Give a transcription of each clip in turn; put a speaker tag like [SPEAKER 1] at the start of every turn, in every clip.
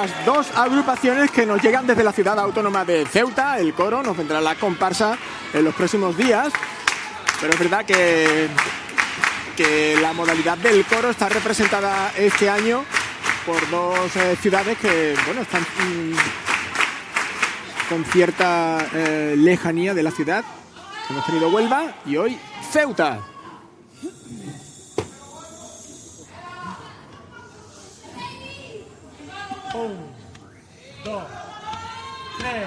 [SPEAKER 1] las dos agrupaciones que nos llegan desde la ciudad autónoma de Ceuta. El coro, nos vendrá la comparsa en los próximos días, pero es verdad que la modalidad del coro está representada este año por dos ciudades que, bueno, están con cierta lejanía de la ciudad. Hemos tenido Huelva y hoy Ceuta.
[SPEAKER 2] Un, dos, tres.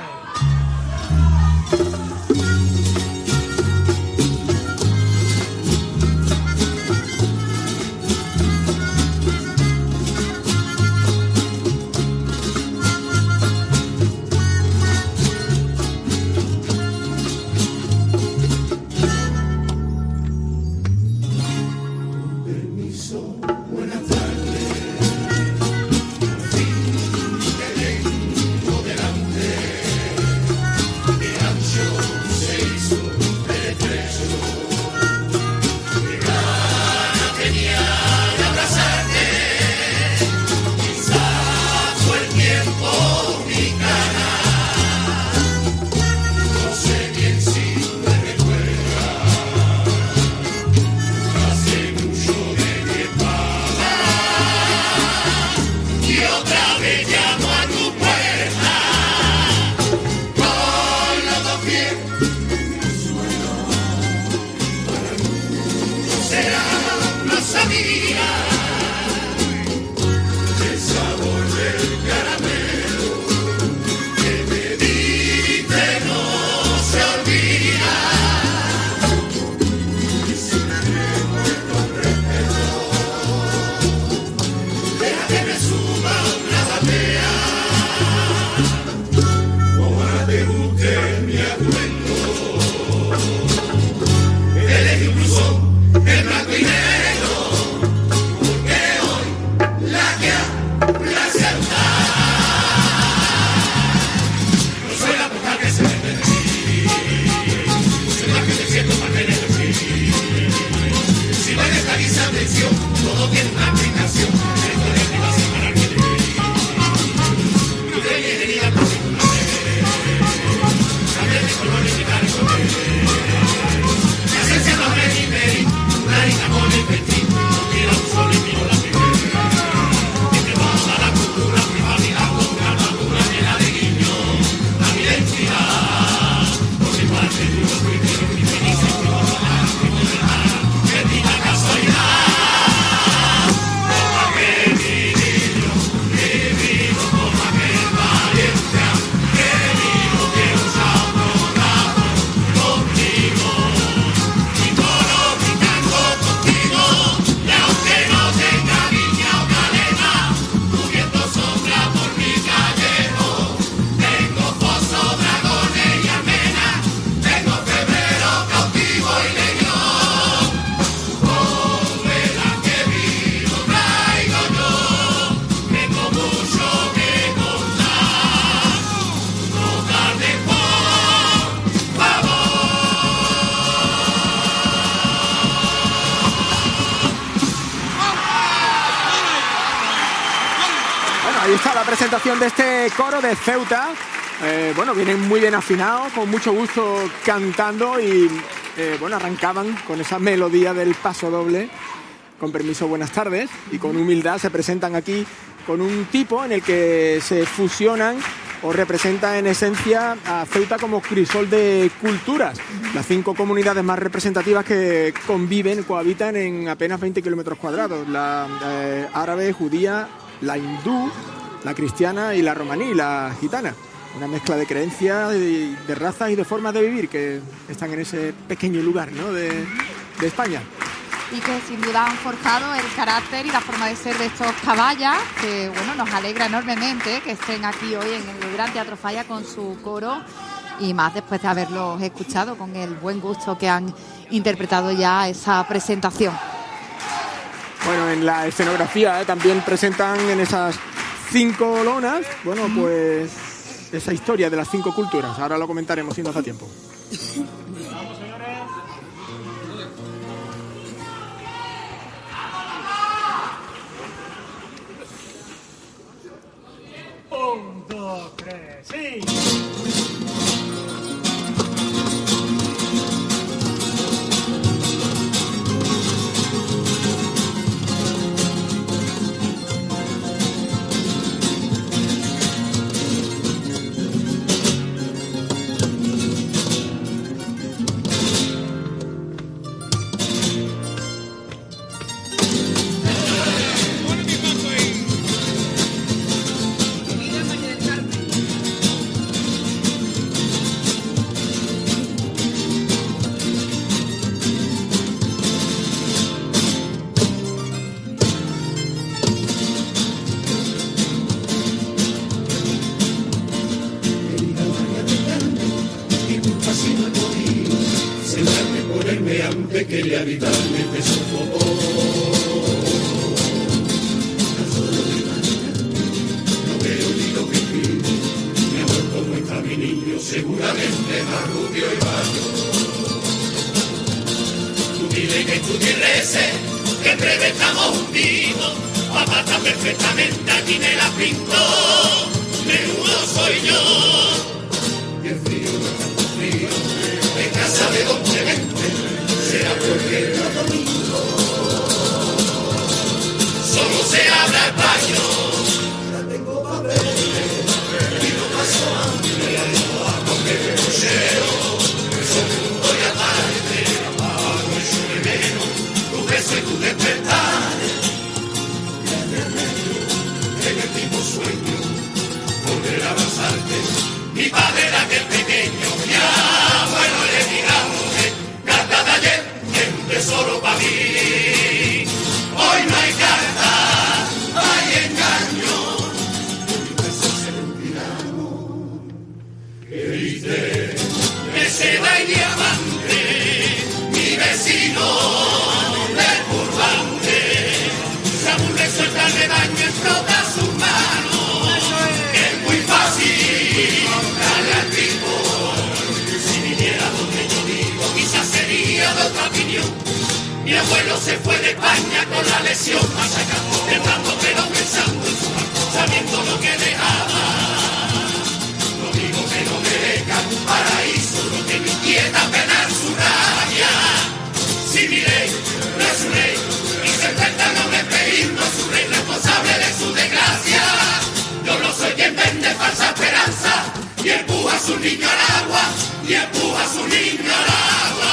[SPEAKER 1] Presentación de este coro de Ceuta. Bueno, vienen muy bien afinados, con mucho gusto cantando y bueno, arrancaban con esa melodía del paso doble. Con permiso, buenas tardes, y con humildad se presentan aquí con un tipo en el que se fusionan o representa en esencia a Ceuta como crisol de culturas. Las 5 comunidades más representativas que conviven, cohabitan en apenas 20 kilómetros cuadrados: la árabe, judía, la hindú, la cristiana y la romaní, la gitana. Una mezcla de creencias, de razas y de formas de vivir que están en ese pequeño lugar, ¿no?, de España.
[SPEAKER 3] Y que sin duda han forjado el carácter y la forma de ser de estos caballas, que bueno, nos alegra enormemente que estén aquí hoy en el Gran Teatro Falla con su coro, y más después de haberlos escuchado con el buen gusto que han interpretado ya esa presentación.
[SPEAKER 1] Bueno, en la escenografía también presentan en esas 5 lonas, bueno, pues esa historia de las 5 culturas. Ahora lo comentaremos si nos da tiempo.
[SPEAKER 2] sí.
[SPEAKER 4] Quería evitarme te sofocó. Tan solo de mañana no veo ni lo que escribo. Mi amor, como está mi niño, seguramente más rubio y bajo. Tú dile que tú reces, que en breve estamos hundidos. Papá está perfectamente, aquí me la pintó. Menudo soy yo. Y el frío no es tanto frío, en casa de don Clemente. Será porque los domingos solo se habla español. Ya tengo papeles y no paso hambre. A comer cochero, segundo y aparte. Abajo y sube menos, tu beso y tu despertar. Y el remedio en el mismo sueño, volver a abrazarte. Mi padre era aquel pequeño, mi abuelo le tiramos carta de ayer, siempre solo para mí. Hoy no hay carta, hay engaño. Mi casa se ventilamos, que dice de seda y diamante. Mi vecino del turbante se aburre, suelta el rebaño, explota sus manos. Es muy fácil darle al tipo. Si viniera donde yo vivo, quizás sería de otra opinión. Mi abuelo se fue de España con la lesión masacrado, temblando pero pensando en su mano, sabiendo lo que dejaba. No digo que no merezca un paraíso, lo que me inquieta penar su rabia. Si mi rey no es su rey, y se enfrenta a un espejismo, es su rey responsable de su desgracia. Yo no soy quien vende falsa esperanza, y empuja a su niño al agua, y empuja a su niño al agua.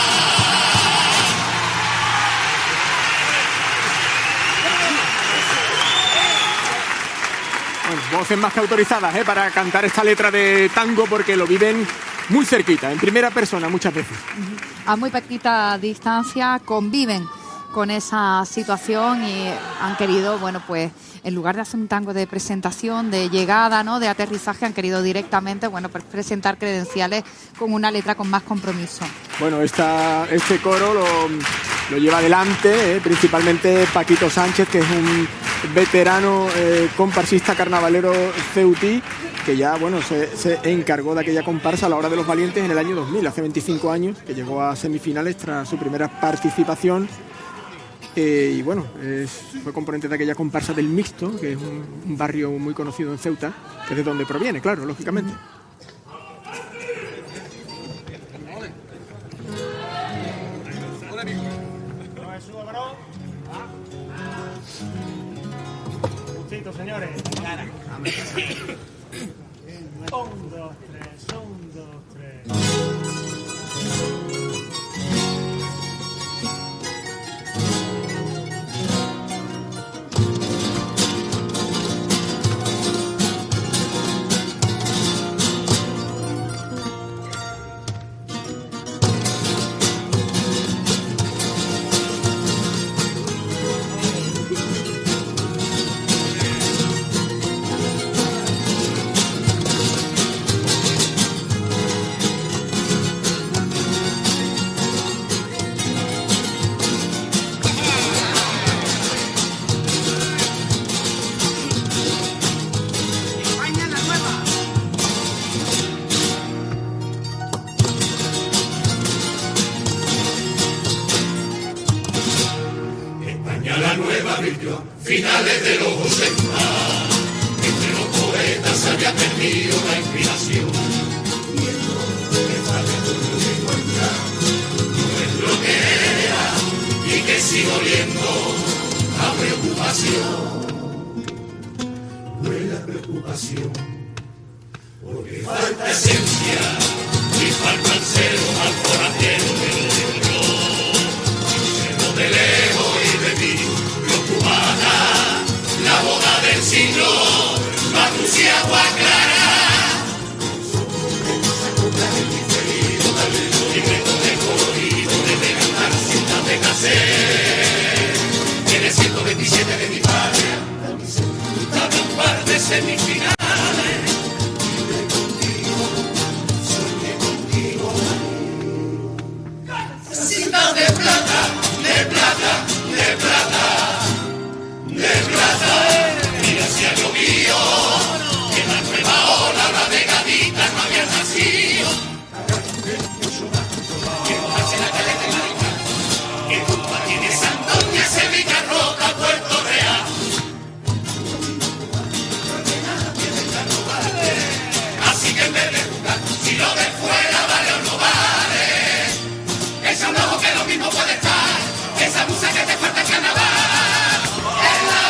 [SPEAKER 1] Bueno, voces más que autorizadas para cantar esta letra de tango porque lo viven muy cerquita, en primera persona muchas veces.
[SPEAKER 3] A muy poquita distancia conviven con esa situación y han querido, bueno, pues en lugar de hacer un tango de presentación, de llegada, ¿no?, de aterrizaje, han querido directamente, bueno, pues presentar credenciales con una letra con más compromiso.
[SPEAKER 1] Bueno, este coro lo lleva adelante, principalmente Paquito Sánchez, que es un veterano comparsista carnavalero ceutí, que ya, bueno, se encargó de aquella comparsa a la Hora de los Valientes en el año 2000, hace 25 años, que llegó a semifinales tras su primera participación. Y bueno, fue componente de aquella comparsa del Mixto, que es un barrio muy conocido en Ceuta, que es de donde proviene, claro, lógicamente.
[SPEAKER 2] Justito, señores. 1, 2, 3, 1, 2, 3.
[SPEAKER 4] Finales de los 80, entre los poetas se había perdido la inspiración. preocupación, porque falta esencia y faltan ceros al forastero, pero yo, observo de lejos y de mí, los cubanas, la boda del siglo, Matus y agua clara. En el 127 de mi patria, dame un par de semifinales. Soñé contigo. Citas de plata, de plata, de plata, de plata. Mira si ha llovido, que la nueva ola, la de gaditas no había nacido. Que mojarse la caleta y marica, que culpa tiene Santoña, Sevilla, Rota, Puerto Real. Así que en vez de jugar, si lo de fuera vale o no vale, esa un ojo que lo mismo puede estar, esa musa que te falta en carnaval, es la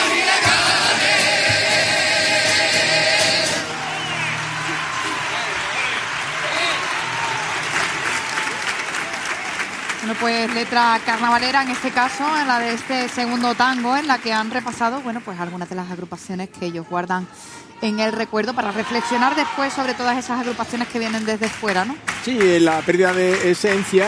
[SPEAKER 3] Bueno, pues letra carnavalera en este caso, en la de este segundo tango, en la que han repasado, bueno, pues algunas de las agrupaciones que ellos guardan en el recuerdo para reflexionar después sobre todas esas agrupaciones que vienen desde fuera, ¿no?
[SPEAKER 1] Sí, la pérdida de esencia.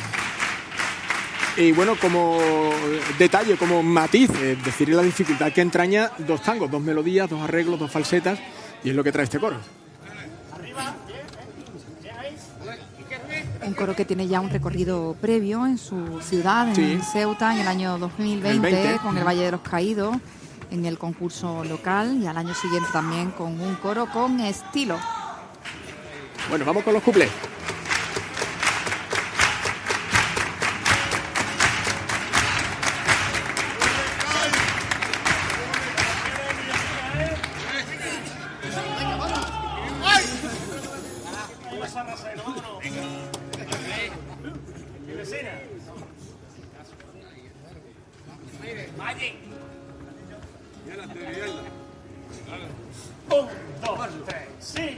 [SPEAKER 1] Y bueno, como detalle, como matiz, es decir, la dificultad que entraña dos tangos, dos melodías, dos arreglos, dos falsetas, y es lo que trae este coro.
[SPEAKER 3] Un coro que tiene ya un recorrido previo en su ciudad, en Ceuta, en el año 2020, con el Valle de los Caídos, en el concurso local, y al año siguiente también con un coro con estilo.
[SPEAKER 1] Bueno, vamos con los cuplés.
[SPEAKER 2] Un, dos, tres, sí.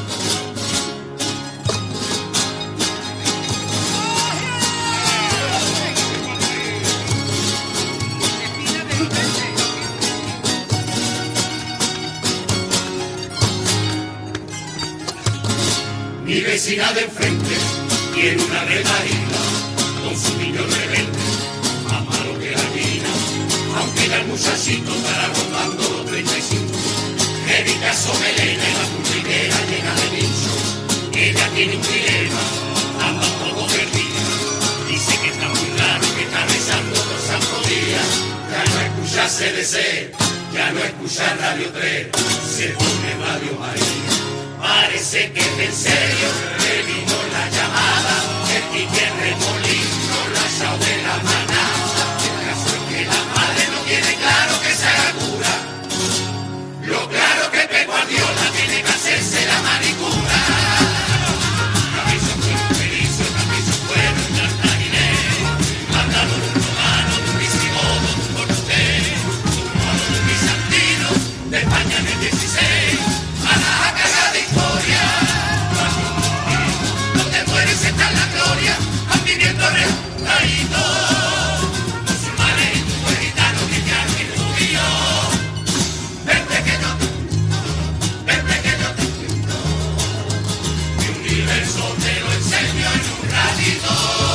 [SPEAKER 4] Mi vecina de enfrente tiene una retarida con su niño rebelde, más malo que la mina, aunque ya el muchachito estará rondando los 35. Dedica su melena y la pulpitera llena de bicho. Ella tiene un dilema, anda todo perdida. Dice que está muy raro, que está rezando los santos días. Ya no escucha CDC, ya no escucha Radio 3, se pone Radio María. Parece que es en serio, que vino la llamada, el Quique Remolino, la chao de la manada. El caso es que la madre no tiene claro que se haga cura. Lo claro que Pep Guardiola tiene que hacerse la manicura. Capricho fuero feliz, capricho fuero en Cartaginés. Hablamos de un romano, de un visigodo, de un portugués, de un mono, de un bizantino, de España en el 16. A la jaca de historia. No te mueres, está en la gloria. Van viviendo restaditos. Musulmanes, hindúes, gitanos, cristianos y judíos. Vente que yo te cuento. Mi universo te lo enseño en un ratito.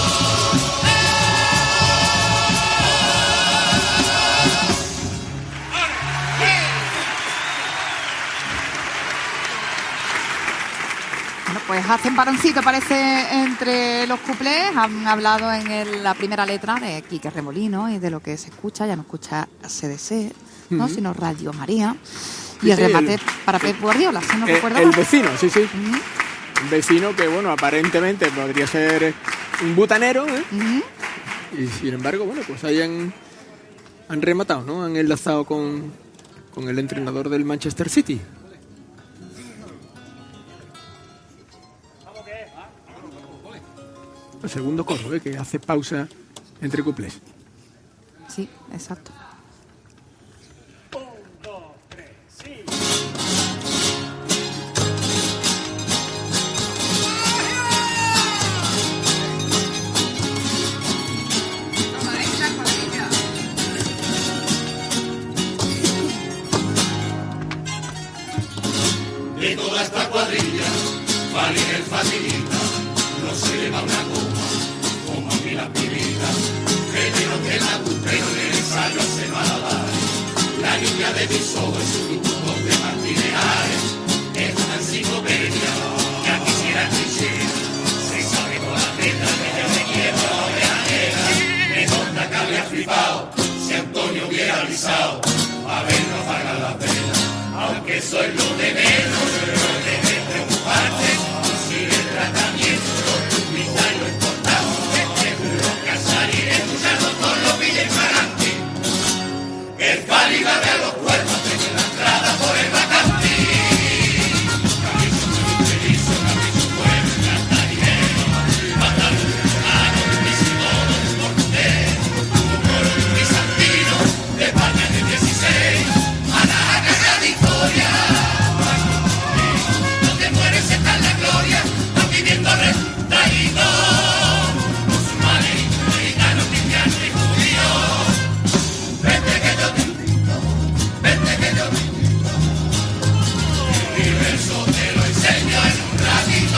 [SPEAKER 3] Bueno, pues hacen paroncito, parece, entre los cuplés. Han hablado en la primera letra de Quique Remolino y de lo que se escucha, ya no escucha CDC, ¿no? Sino Radio María. Y el remate para Pep Guardiola, si no recuerdo
[SPEAKER 1] El
[SPEAKER 3] mal.
[SPEAKER 1] vecino, sí. Un vecino que, bueno, aparentemente podría ser un butanero, ¿eh? Y sin embargo, bueno, pues ahí han rematado, ¿no? Han enlazado con el entrenador del Manchester City. El segundo coro, que hace pausa entre cuplés.
[SPEAKER 3] Sí, exacto.
[SPEAKER 2] Un, dos, tres, sí.
[SPEAKER 4] de toda esta cuadrilla, Fali el facilita, no se le va una coma, como a mí la pibita, que la gusta y no le ensayo se va a dar. La lluvia de mis ojos es un grupo de Martínez Ares, es una enciclopedia, ya quisiera cliché, se sabe con la letra que yo me quiero de ajena, me conta que habría flipado, si Antonio hubiera avisado, a ver no paga la pena, aunque soy lo de menos, lo de preocuparte, si el tratamiento, vida y lo importante, seguro que al salir escuchando todo lo pille imparante, el Fali va a los cuerpos, tengo la entrada por el vacante, capricho muy feliz, capricho bueno, gasta dinero, mata un hermano, visitodo, descortés, humor bizantino, de España de 16, a la victoria, no te mueres, está en la gloria, estás viviendo traído, musulmanes, mexicanos, cristianos y judíos, vente que yo te invito, vente que yo te invito, el universo te lo enseño en un ratito.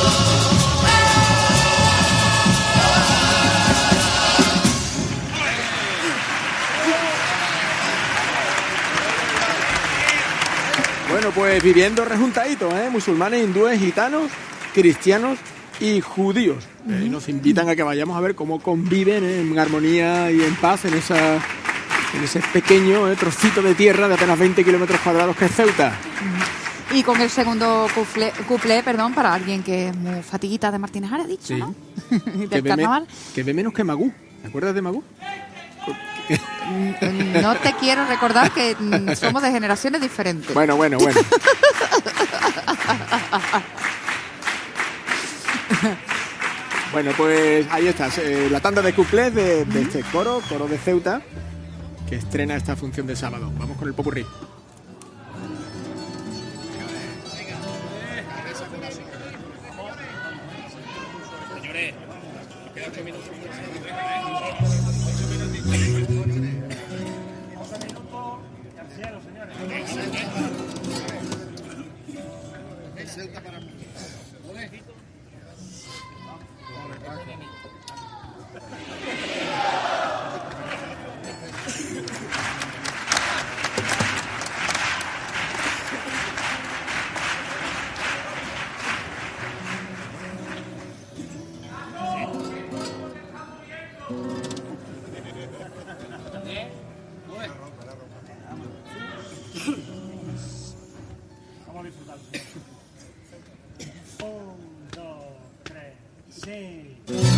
[SPEAKER 1] Bueno, pues viviendo rejuntaditos, musulmanes, hindúes, gitanos, cristianos y judíos. Y nos invitan a que vayamos a ver cómo conviven en armonía y en paz en ese pequeño trocito de tierra de apenas 20 kilómetros cuadrados que es Ceuta.
[SPEAKER 3] Y con el segundo cuplé, perdón, para alguien que es muy fatiguita de Martínez Ares, dicho,
[SPEAKER 1] Sí.
[SPEAKER 3] ¿no?
[SPEAKER 1] Que
[SPEAKER 3] Del
[SPEAKER 1] ve,
[SPEAKER 3] carnaval.
[SPEAKER 1] que ve menos que Magú. ¿Te acuerdas de Magú?
[SPEAKER 3] No te quiero recordar que somos de generaciones diferentes.
[SPEAKER 1] Bueno. Bueno, pues ahí está, la tanda de cuplés de este coro de Ceuta, que estrena esta función de sábado. Vamos con el popurrí.
[SPEAKER 5] Señores, nos quedan 8 minutos.
[SPEAKER 2] Vamos a disfrutarlo. 1, 2, 3, 6.